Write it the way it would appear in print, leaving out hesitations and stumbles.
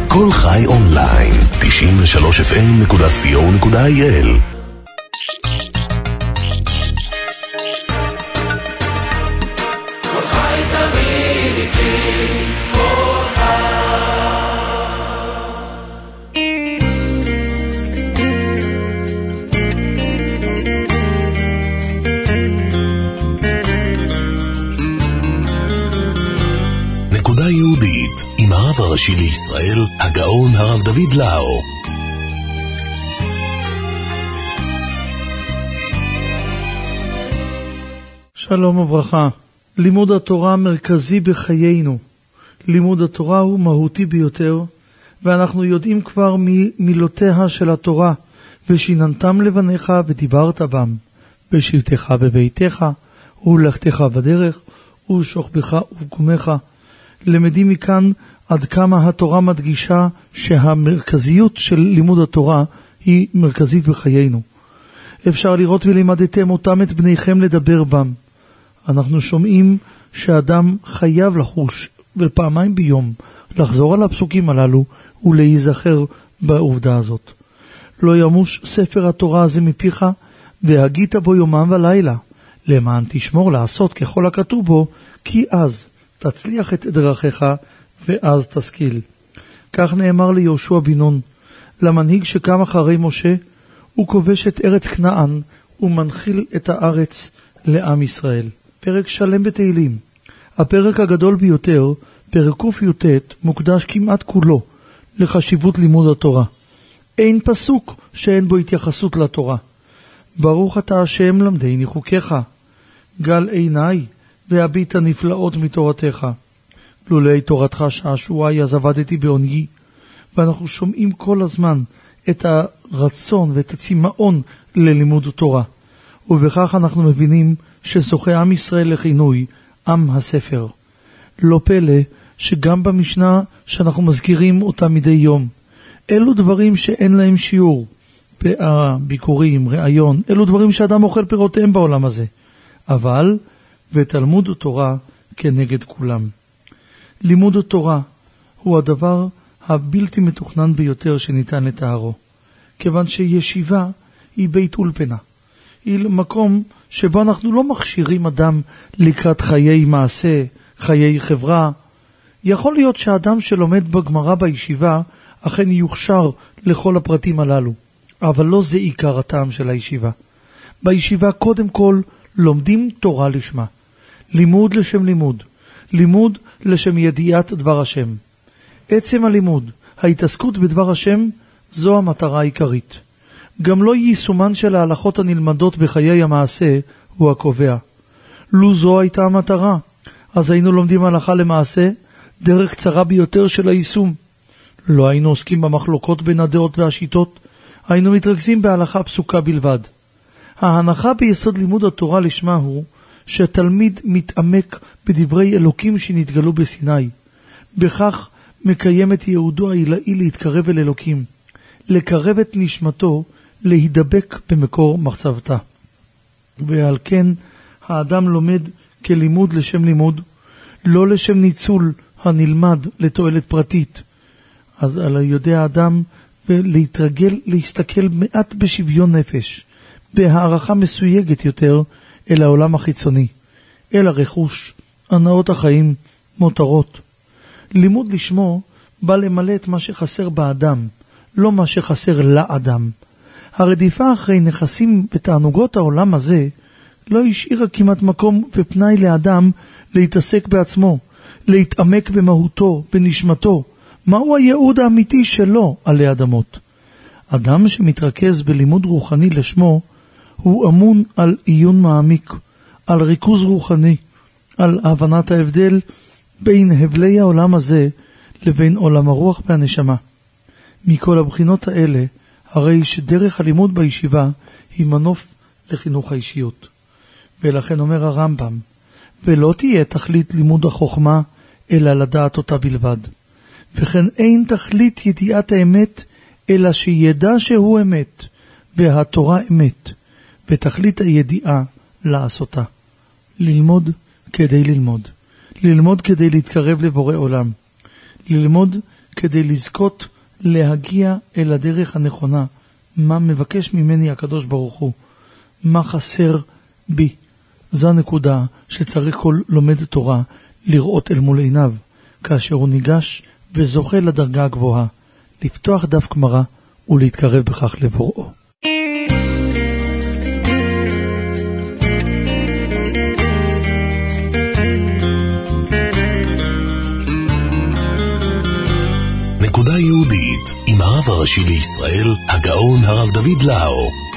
כל חי אונליין, 93fm.co.il. יהודית עם הרב הראשי לישראל, הגאון הרב דוד לאו. שלום וברכה. לימוד התורה מרכזי בחיינו. לימוד התורה הוא מהותי ביותר, ואנחנו יודעים כבר ממילותיה של התורה, ושיננתם לבניך ודיברת בם, בשבתך בביתך, ולכתך בדרך, ושוכבך ובקומך. למדים מכאן עד כמה התורה מדגישה שהמרכזיות של לימוד התורה היא מרכזית בחיינו. אפשר לראות ולמדתם אותם את בניכם לדבר בם. אנחנו שומעים שאדם חייב לחוש ופעמיים ביום לחזור על הפסוקים הללו ולהיזכר בעובדה הזאת. לא ימוש ספר התורה הזה מפיך, והגית בו יומם ולילה, למען תשמור לעשות ככל הכתוב בו, כי אז תצליח את דרכך ואז תשכיל. כך נאמר ליהושע בן נון, למנהיג שקם אחרי משה, הוא כובש את ארץ כנען ומנחיל את הארץ לעם ישראל. פרק שלם בתהילים. הפרק הגדול ביותר, פרק ק"ט, מוקדש כמעט כולו לחשיבות לימוד התורה. אין פסוק שאין בו התייחסות לתורה. ברוך אתה השם למדני חוקיך, גל עיניי והביט הנפלאות מתורתך. לולי תורתך שעשועי אז עבדתי בעונגי. ואנחנו שומעים כל הזמן את הרצון ואת הצמאון ללימוד התורה. ובכך אנחנו מבינים שזוכה עם ישראל לכינוי עם הספר. לא פלא שגם במשנה שאנחנו מזכירים אותה מדי יום, אלו דברים שאין להם שיעור, ביקורים, רעיון, אלו דברים שאדם אוכל פירותיהם בעולם הזה. אבל ותלמוד התורה כנגד כולם. לימוד התורה הוא הדבר הבלתי מתוכנן ביותר שניתן לתארו, כיוון שישיבה היא בית אולפנה. היא מקום שבו אנחנו לא מכשירים אדם לקראת חיי מעשה, חיי חברה. יכול להיות שהאדם שלומד בגמרא בישיבה אכן יוכשר לכל הפרטים הללו, אבל לא זה עיקר הטעם של הישיבה. בישיבה קודם כל לומדים תורה לשמה. לימוד לשם לימוד, לימוד לשם ידיעת דבר השם. עצם הלימוד, ההתעסקות בדבר השם, זו המטרה העיקרית. גם לא יישומן של ההלכות הנלמדות בחיי המעשה הוא הקובע. לו זו הייתה המטרה, אז היינו לומדים הלכה למעשה דרך קצרה ביותר של היישום. לא היינו עוסקים במחלוקות בין הדעות והשיטות, היינו מתרכזים בהלכה פסוקה בלבד. ההנחה ביסוד לימוד התורה לשמה הוא שהתלמיד מתעמק בדברי אלוקים שנתגלו בסיני. בכך מקיים את יהודו העילאי להתקרב אל אלוקים, לקרב את נשמתו, להידבק במקור מחצבתה. ועל כן האדם לומד כלימוד לשם לימוד, לא לשם ניצול הנלמד לתועלת פרטית. אז על יודע האדם להתרגל להסתכל מעט בשוויון נפש, בהערכה מסויגת יותר אל העולם החיצוני, אל הרכוש, הנאות החיים, מותרות. לימוד לשמו בא למלא את מה שחסר באדם, לא מה שחסר לאדם. הרדיפה אחרי נכסים בתענוגות העולם הזה לא השאירה כמעט מקום ופנאי לאדם להתעסק בעצמו, להתעמק במהותו, בנשמתו, מהו הייעוד האמיתי שלו עלי אדמות. אדם שמתרכז בלימוד רוחני לשמו הוא אמון על עיון מעמיק, על ריכוז רוחני, על הבנת ההבדל בין הבלי העולם הזה לבין עולם הרוח והנשמה. מכל הבחינות האלה, הרי שדרך הלימוד בישיבה היא מנוף לחינוך האישיות. ולכן אומר הרמב"ם, ולא תהיה תכלית לימוד החוכמה, אלא לדעת אותה בלבד. וכן אין תכלית ידיעת האמת, אלא שידע שהוא אמת, והתורה אמת, ותכלית הידיעה לעשותה. ללמוד כדי ללמוד. ללמוד כדי להתקרב לבורא עולם. ללמוד כדי לזכות להגיע אל הדרך הנכונה. מה מבקש ממני הקדוש ברוך הוא? מה חסר בי? זו הנקודה שצריך כל לומד תורה לראות אל מול עיניו, כאשר הוא ניגש וזוכה לדרגה הגבוהה, לפתוח דף גמרא ולהתקרב בכך לבוראו. נקודה יהודית עם הרב הראשי לישראל, הגאון הרב דוד לאו.